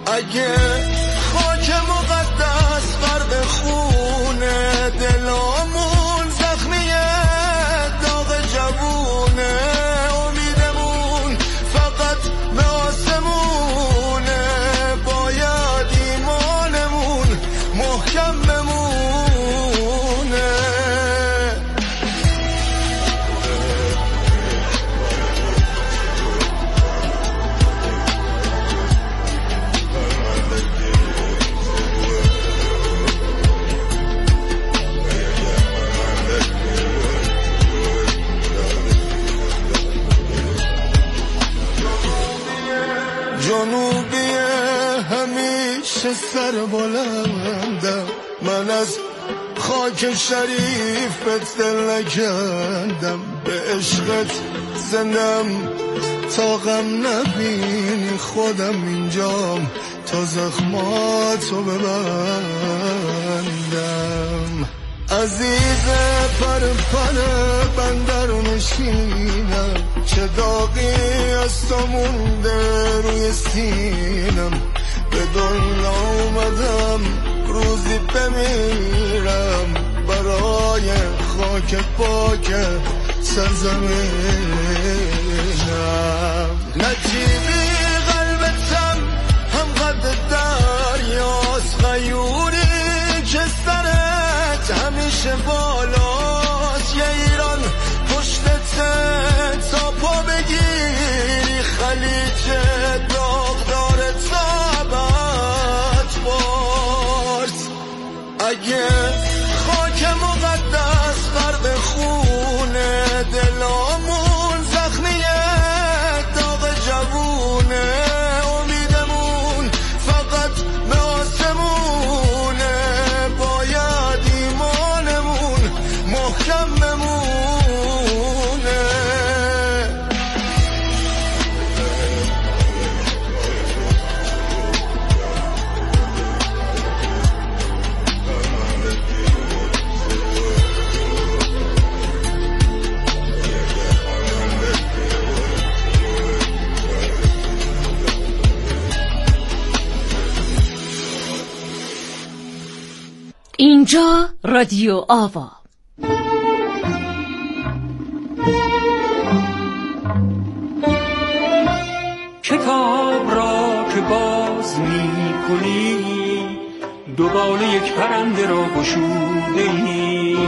اگه خاک مقدس غرق خونه دلامون زخمیه داغ جوونه امیدمون فقط به آسمونه باید ایمانمون محکم بمونه جنوبیه همیشه سر بلندم من از خاک شریف بهت دل نکندم به عشقت زندم تا غم نبینی خودم اینجام تا زخماتو ببندم عزیز پر بندر نشینم چه داغی از تو مونده روی سینم به دنیا اومدم روزی بمیرم برای خاک پاک سرزمینم نجیبی قلبتم هم قد دریاست غیوری که سرت همیشه بالاست یه ایران پشتته تا پا بگیری خلیج داغدار تابت بارز اگه خاک مقدس غرق خونه دلامون زخمیه داغ جوونه امیدمون فقط به آسمونه باید ایمانمون محکم بمونه اینجا رادیو آوا. کتاب را که باز می کنی دوباره یک پرنده را گشوده ای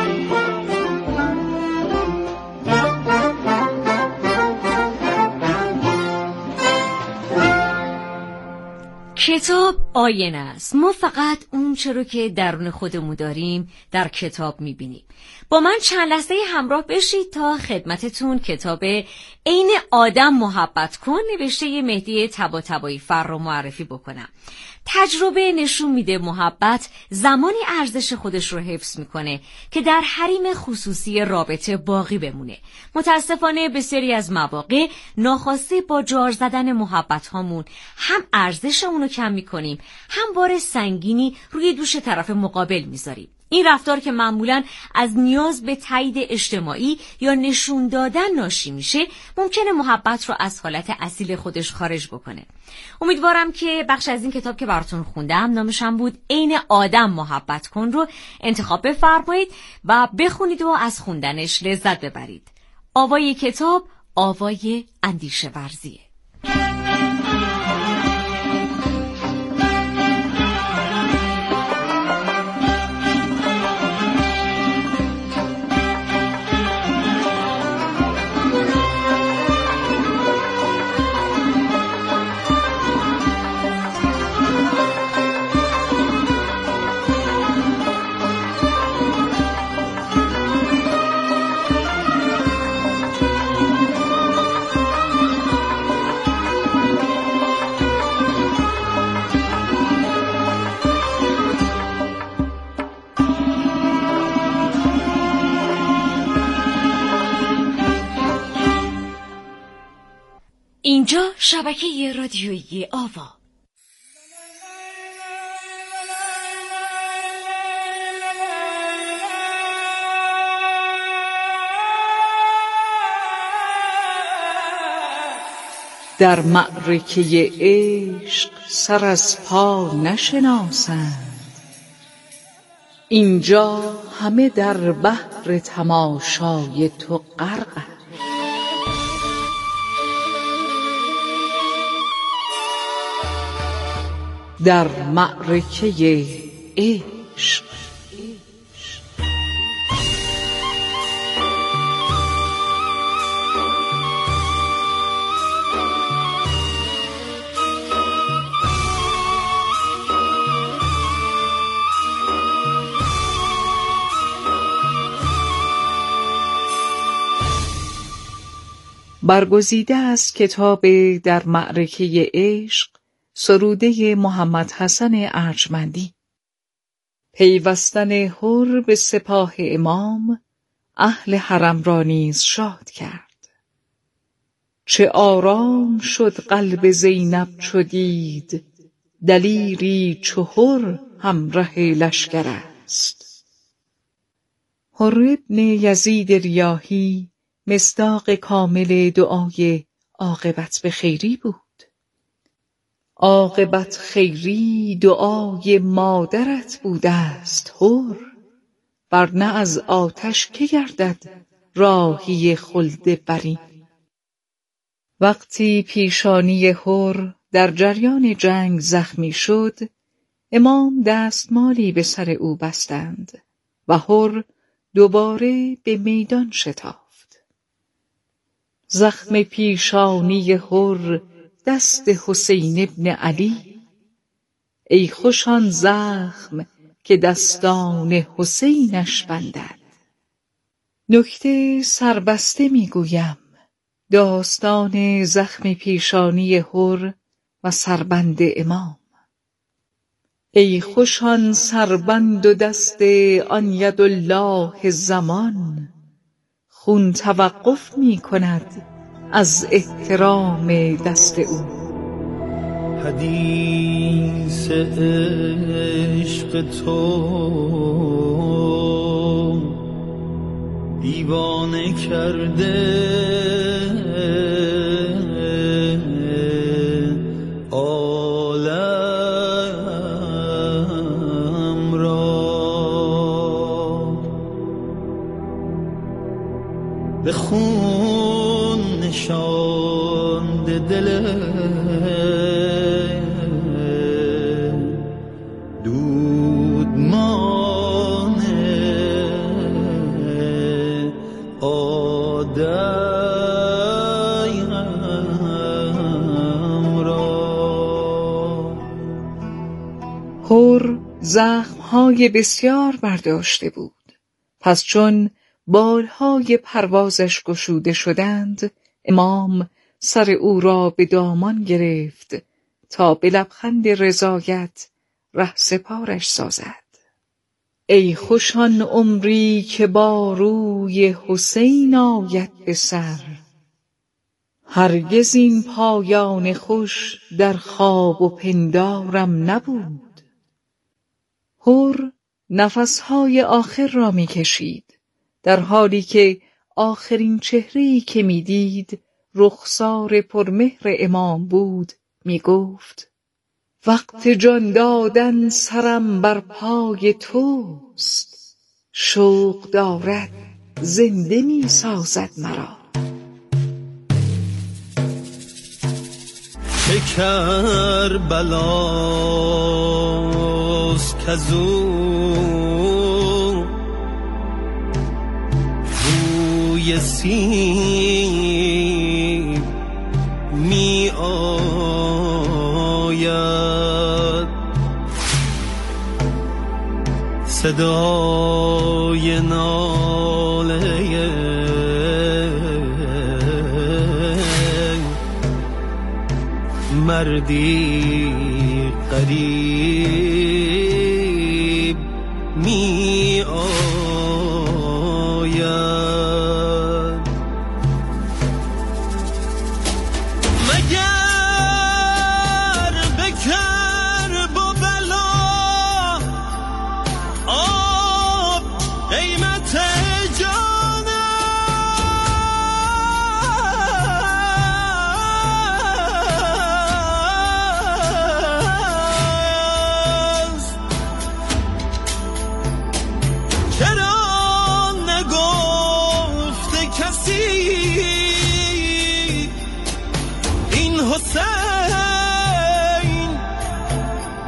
کتاب آینه است. ما فقط اون چرا که درون خودمون داریم در کتاب میبینیم. با من چند لحظه همراه بشید تا خدمتتون کتاب عین آدم محبت کن نوشته مهدی طباطبایی فر رو معرفی بکنم. تجربه نشون میده محبت زمانی ارزش خودش رو حفظ میکنه که در حریم خصوصی رابطه باقی بمونه. متاسفانه بسیاری از مواقع ناخواسته با جار زدن محبت هامون هم ارزش اونو کم میکنیم، هم بار سنگینی روی دوش طرف مقابل میذاریم. این رفتار که معمولاً از نیاز به تایید اجتماعی یا نشون دادن ناشی میشه، ممکنه محبت رو از حالت اصیل خودش خارج بکنه. امیدوارم که بخش از این کتاب که براتون خوندم، نامش هم بود عین آدم محبت کن، رو انتخاب بفرمایید و بخونید و از خوندنش لذت ببرید. آوای کتاب آوای اندیشه ورزیه. اینجا شبکه رادیویی آوا. در معرکه عشق سر از پا نشناسند. اینجا همه در بحر تماشای تو غرقند. در معرکه عشق. برگزیده از کتاب در معرکه عشق سروده محمد حسن ارجمندی. پیوستن حر به سپاه امام اهل حرم را نیز شاد کرد. چه آرام شد قلب زینب چو دید، دلیری چو حر همره لشکر است. حر ابن یزید ریاحی مصداق کامل دعای عاقبت به خیری بود. عاقبت خیری دعای مادرت بوده است حر، ورنه از آتش که گردد راهی خلد بری. وقتی پیشانی حر در جریان جنگ زخمی شد، امام دستمالی به سر او بستند و حر دوباره به میدان شتافت. زخم پیشانی حر دست حسین ابن علی، ای خوش آن زخم که دستان حسینش بندد. نکته سربسته میگویم، داستان زخم پیشانی حر و سربند امام. ای خوش آن سربند و دست آن یدالله زمان، خون توقف می کند از احترام دست او. حدیث عشق تو دیوانه کرده عالم را، به خون نشانده دل دودمان آدم را. حر زخمهای بسیار برداشته بود. پس چون بالهای پروازش گشوده شدند، امام سر او را به دامان گرفت تا به لبخند رضایت رهسپارش سازد. ای خوش آن عمری که با روی حسین آید به سر، هرگز این پایان خوش در خواب و پندارم نبود. حر نفسهای آخر را می کشید، در حالی که آخرین چهره‌ای که می دید رخسار پرمهر امام بود. می گفت وقت جان دادن سرم بر پای توست، شوق دارد زنده می سازد مرا. چه کربلاست کزو بوی سیب می آید، صدای ناله مردی غریب می آید. مگر به کرب و بلا آب قیمت جانم،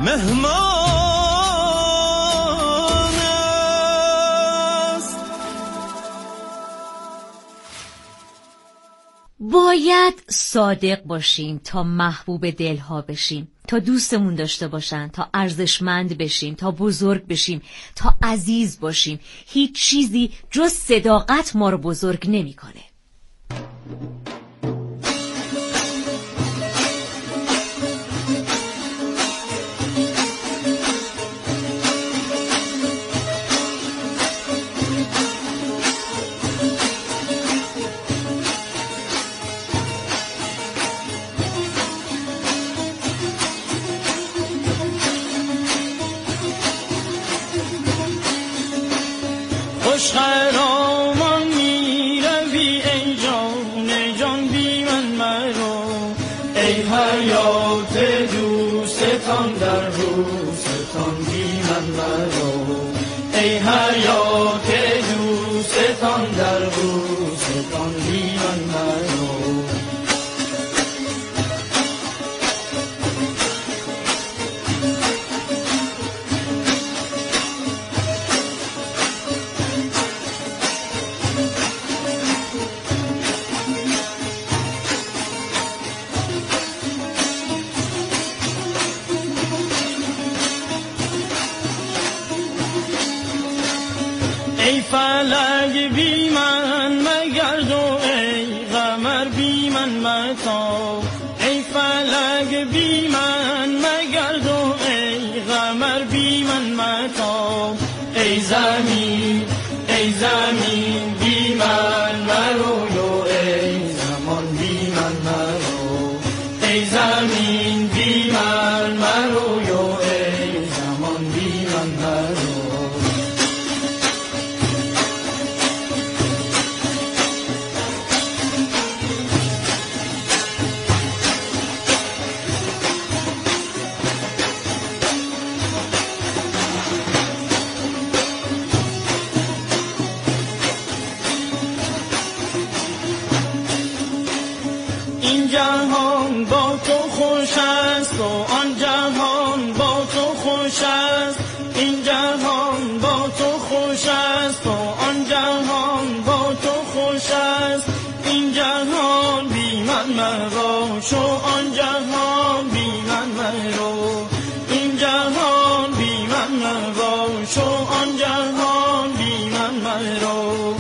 مهمان است. باید صادق باشیم تا محبوب دلها بشیم، تا دوستمون داشته باشن، تا ارزشمند بشیم، تا بزرگ بشیم، تا عزیز باشیم. هیچ چیزی جز صداقت ما رو بزرگ نمی‌کنه. خوش خرامان می روی ای جان جان بی من مرو، ای حیات دوستان در روستان بی من مرو، ای حیات دوستان در روستان بی من مرو. ای فلک بی من مگرد و ای قمر بی من متاب، ای فلک بی من مگرد و ای قمر بی من متاب، ای زمین بی من مرو، ای زمان بی من مرو، ای زمین بی من مرو، ای زمان بی من مرو. این جهان با تو خوش است و آن جهان با تو خوش است، این جهان با تو خوش است و آن جهان با تو خوش است، این جهان بی من مباش و آن جهان بی من مرو، این جهان بی من مباش و آن جهان بی من مرو.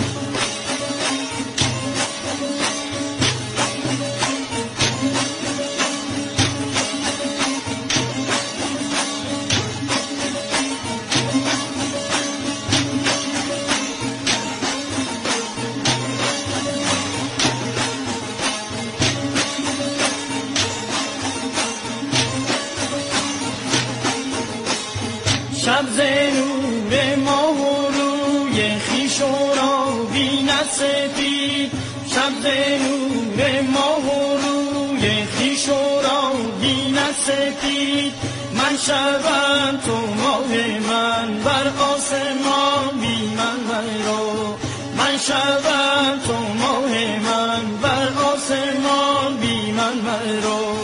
شب ز نور ماه و روی خویش را بیند سپید، شب ز نور ماه و روی خویش را بیند سپید، من شبم تو ماه من بر آسمان بی من مرو، من شبم تو ماه من بر آسمان بی من مرو.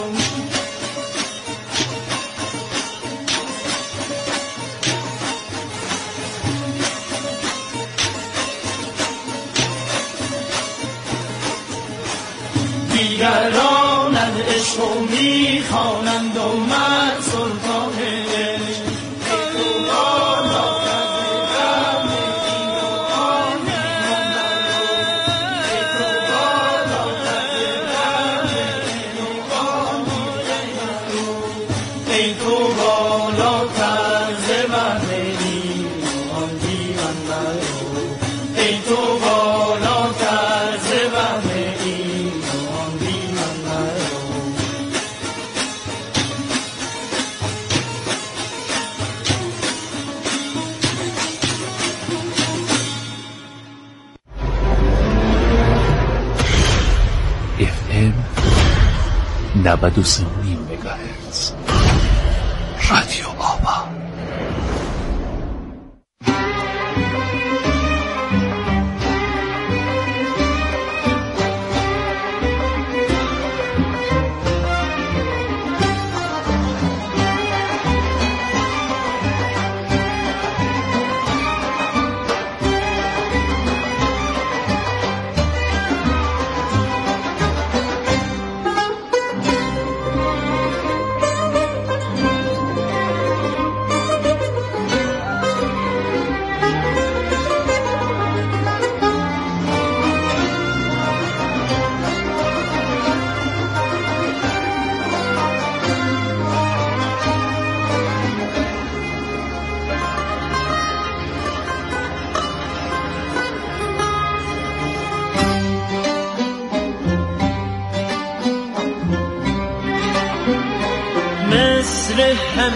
دیگران از عشق و میخوانند و من سلطان عشق، ای تو بالا کردم این جهان ای تو بالا کردم ای تو بالا کردم این جهان بی من مرو، ای تو بالا کردم این جهان بی من مرو. FM 93.5 مگاهرتز رادیو آوا.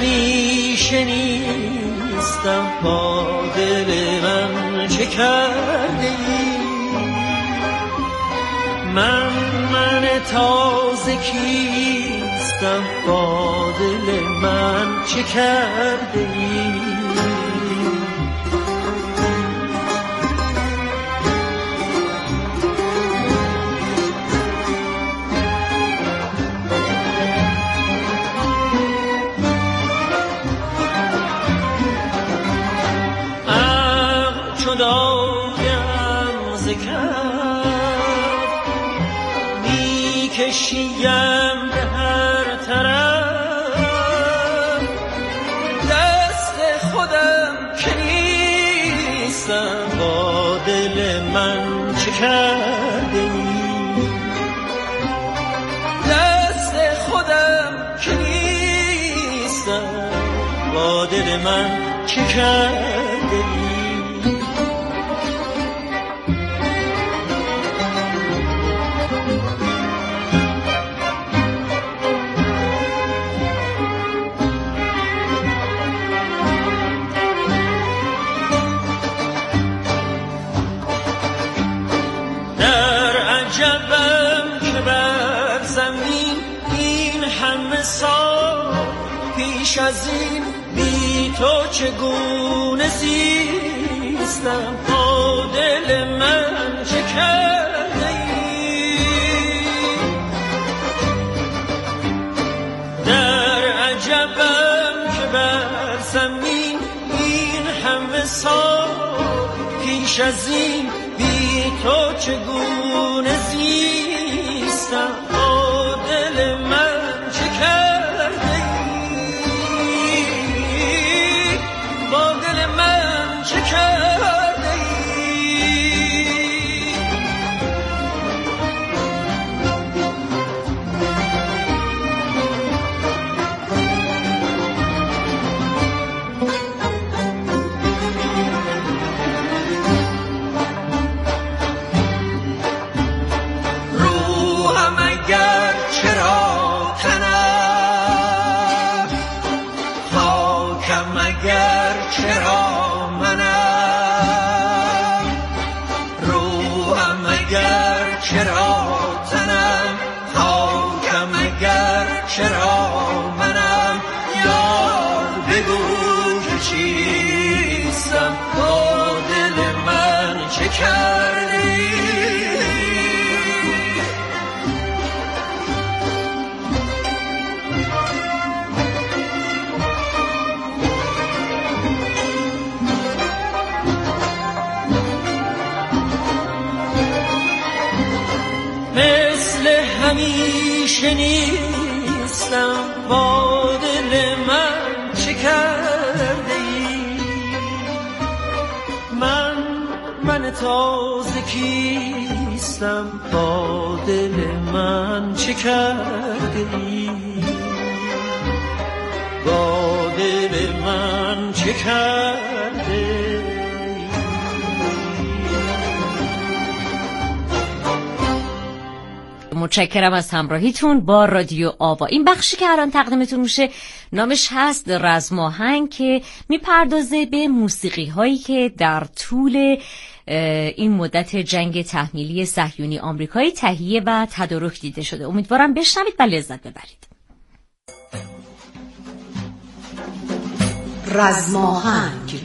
همیشه نیستم با دل من چه کرده ای؟ من تازه کیستم با دل من چه کرده ای؟ دایم ز کف میکشیم به هر طرف، دست خودم که نیستم با دل من چه کرده ای؟ دست خودم که نیستم با دل من چه کرده ای؟ عجبم که بر زمین این همه سال پیش از این بی تو چگونه زیستم؟ با دل من چه کرده ای؟ در عجبم که بر زمین این همه سال پیش از این بی تو چگونه زیستم؟ با دل من چه کرده ای؟ با دل من چه کرده ای؟ چرا منم روحم اگر چرا تنم، خاکم اگر چرا منم، یار بگو که چیستم؟ با دل من چه کردی؟ مثل همیشه نیستم با دل من چه کرده ای؟ من تازه کیستم با دل من چه کرده ای؟ با دل من چه کرده ای؟ متشکرم از همراهیتون با رادیو آوا. این بخشی که الان تقدیمتون میشه نامش هست رزم آهنگ، که میپردازه به موسیقی هایی که در طول این مدت جنگ تحمیلی صهیونی آمریکایی تهیه و تدارک دیده شده. امیدوارم بشنوید و لذت ببرید. رزم آهنگ.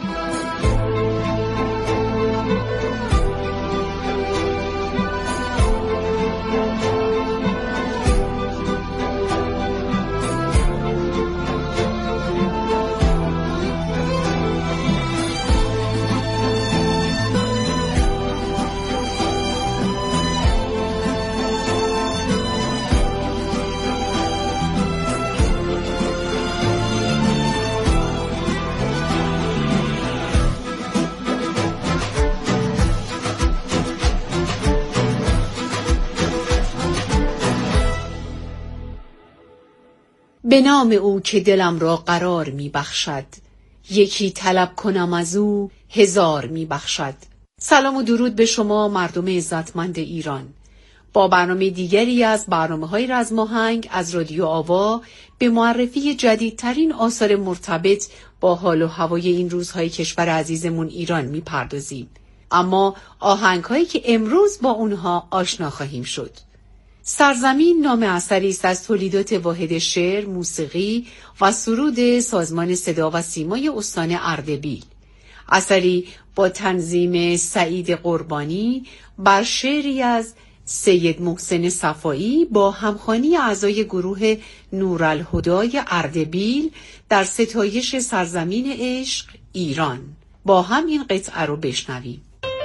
به نام او که دلم را قرار می بخشد، یکی طلب کنم از او 1000 می بخشد. سلام و درود به شما مردم عزتمند ایران. با برنامه دیگری از برنامه‌های رزم آهنگ از رادیو آوا به معرفی جدیدترین آثار مرتبط با حال و هوای این روزهای کشور عزیزمون ایران میپردازیم. اما آهنگ‌هایی که امروز با اونها آشنا خواهیم شد. سرزمین نام اثری است از تولیدات واحد شعر، موسیقی و سرود سازمان صدا و سیمای استان اردبیل. اثری با تنظیم سعید قربانی بر شعری از سید محسن صفایی با همخوانی اعضای گروه نورالهدای اردبیل در ستایش سرزمین عشق ایران. با هم این قطعه رو بشنویم.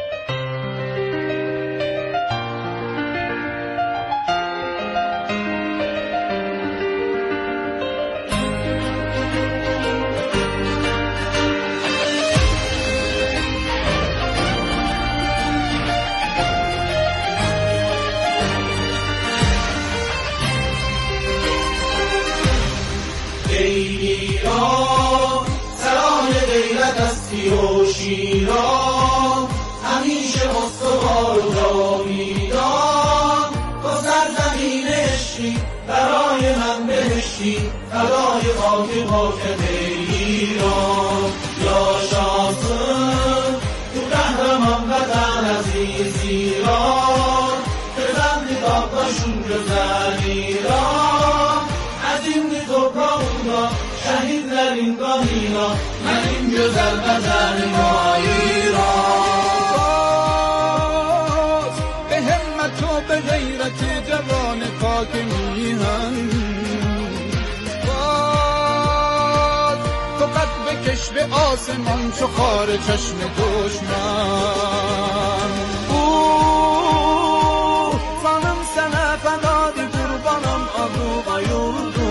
شیران همیشه استوار و جاویدان، تو سرزمین عشقی برای من بهشتی، فدای خاک پاکت ایران. یا شاسم تو قهرمان وطن عزیز ایران، بزن داغشون گذر ایران. از این توپراغونا شهید در این گاهینا، من این گذر وطن ما ایران. باز به همت و به غیرت جوان پاک میهن، باز تو قد بکش به آسمان چو خار چشم دشمن. سانم سنه فدای قربانم آبرو و یردو،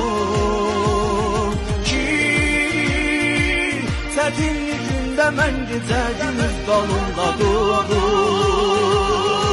Sətin yüzündə mən gecədiniz dalında durdum.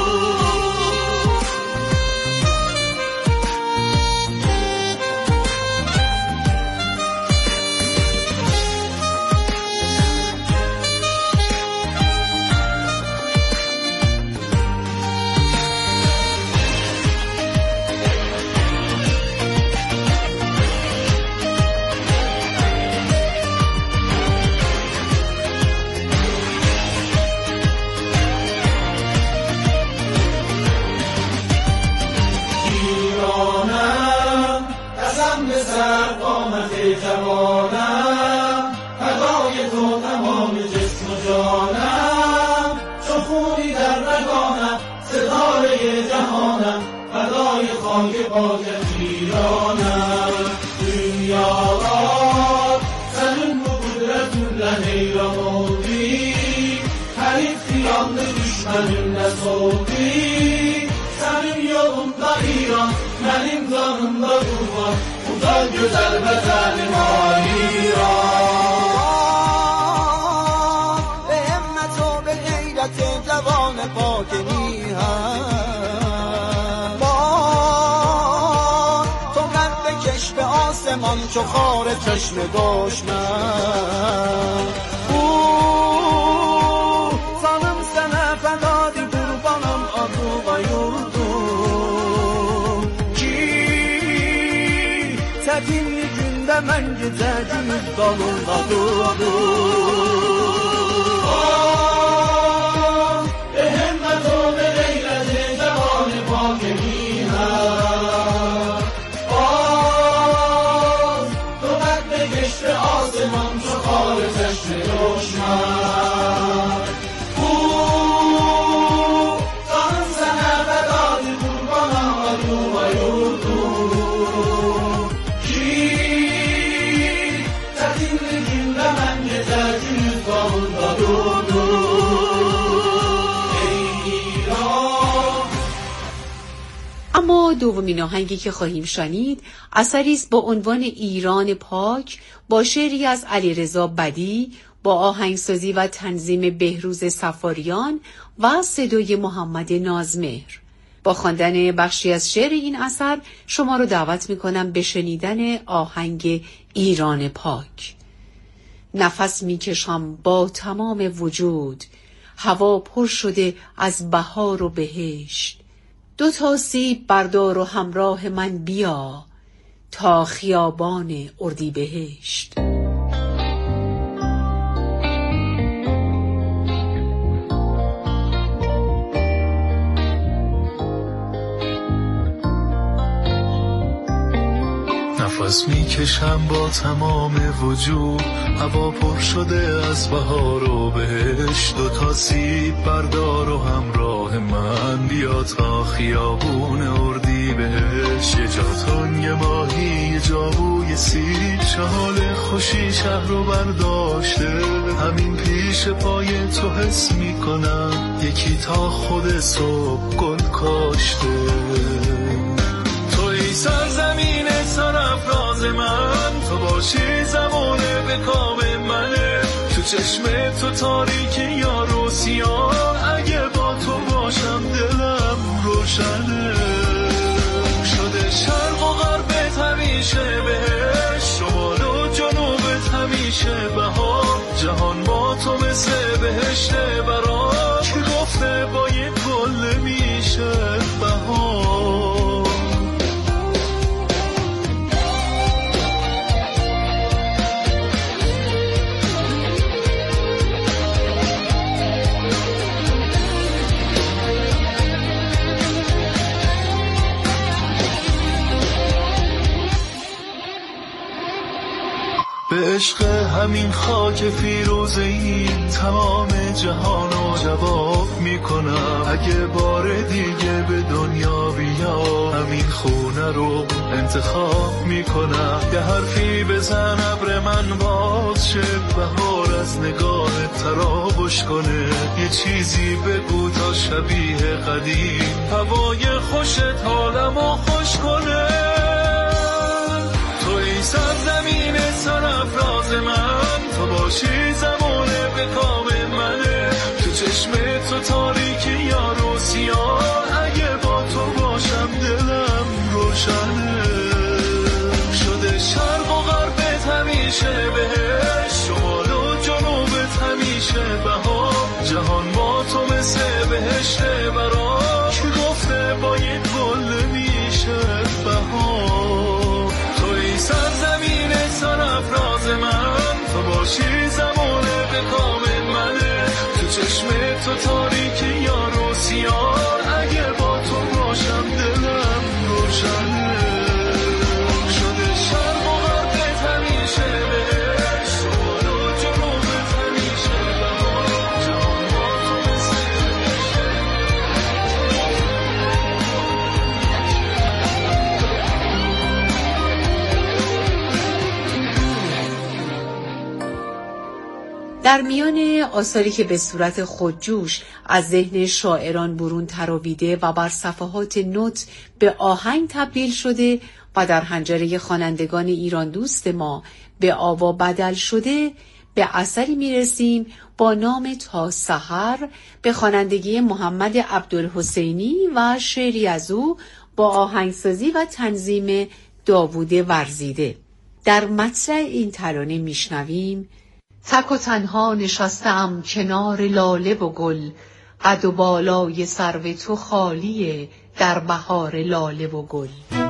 جوانم فدای تو تمام جسم و جانم، چو خونی در رگانم ستاره جهانم، فدای خاک پاکت ایرانم. Dünyalar senin bu kudretinle heyran oldu, herif yandı düşmanınla soğudu. Senin yolunda İran, benim kanımda kurban, bu da güzel bedenim İran. Be hemmet o be gayret cevan pak mihan, bad to qad bekesh be aseman ço khar chashm dushman. Sanım sana fedadi qurbanam adu va yurdum, ki çetinli günde mən gecədiniz dalında durdum. Ehemmet o ve leyledi cevan-ı pak mihan, baz to qad bekesh be aseman ço khar chashm dushman. اما دومین آهنگی که خواهیم شنید اثری است با عنوان ایران پاک با شعری از علیرضا بدی با آهنگسازی و تنظیم بهروز صفاریان و صدای محمد نازمهر. با خواندن بخشی از شعر این اثر شما رو دعوت می‌کنم به شنیدن آهنگ ایران پاک. نفس می‌کشم با تمام وجود، هوا پر شده از بهار و بهشت. 2 تا سیب بردار و همراه من بیا تا خیابان اردیبهشت. نفس میکشم با تمام وجود، هوا پر شده از بهار و بهشت. 2 تا سیب بردار و همراه من بیا تا خیابون اردیبهشت. یه جا تنگ ماهی، یه جا بوی سیب، شال خوشی شهر رو برداشته. همین پیش پای تو حس میکنم یکی تا خود صبح گل کاشته. توی سرزمین سرافراز من، تو باشی زمانه به کام منه. تو چشم تو تاریکی یا رو سیاه، اگه با تو باشم دلم روشنه. شده شرق و غربت همیشه بهش، شمال و جنوبت همیشه بهار. جهان با تو مثل بهشته برام، که گفته با یک گل نمیشه بهار. به عشق همین خاک فیروزه‌ای تمام جهانو جواب میکنم. اگه بار دیگه به دنیا بیا، همین خونه رو انتخاب میکنم. یه حرفی بزن ابر من باز شه، بهار از نگاه تراوش کنه. یه چیزی بگو تا شبیه قدیم، هوای خوشت حالمو خوش کنه. توی سرزمین سرافراز من، تو باشی زمانه به کام منه. تو چشم تو تاریکی یا رو سیاه، اگه با تو باشم دلم روشنه. شده شرق و غربت همیشه بهش، شمال و جنوبت همیشه بهار. جهان با تو مثل بهشته برام، که گفته با یک گل نمیشه بهار. توی سرزمین سرافراز من، تو باشی زمانه به کام منه. تو چشم تو تاریکی یا رو سیاه، اگه با تو باشم دلم روشنه. شده شرق و غربت همیشه بهش، شمال و جنوبت همیشه بهار. جهان با تو مثل در میان آثاری که به صورت خودجوش از ذهن شاعران برون تراویده و بر صفحات نوت به آهنگ تبدیل شده و در حنجره خوانندگان ایران دوست ما به آوا بدل شده، به اثری میرسیم با نام تا سحر به خوانندگی محمد عبدالحسینی و شعری از او با آهنگسازی و تنظیم داوود ورزیده. در مطلع این ترانه میشنویم: تک و تنها نشستم کنار لاله و گل، قد و بالای سرو تو خالیه در بهار لاله و گل.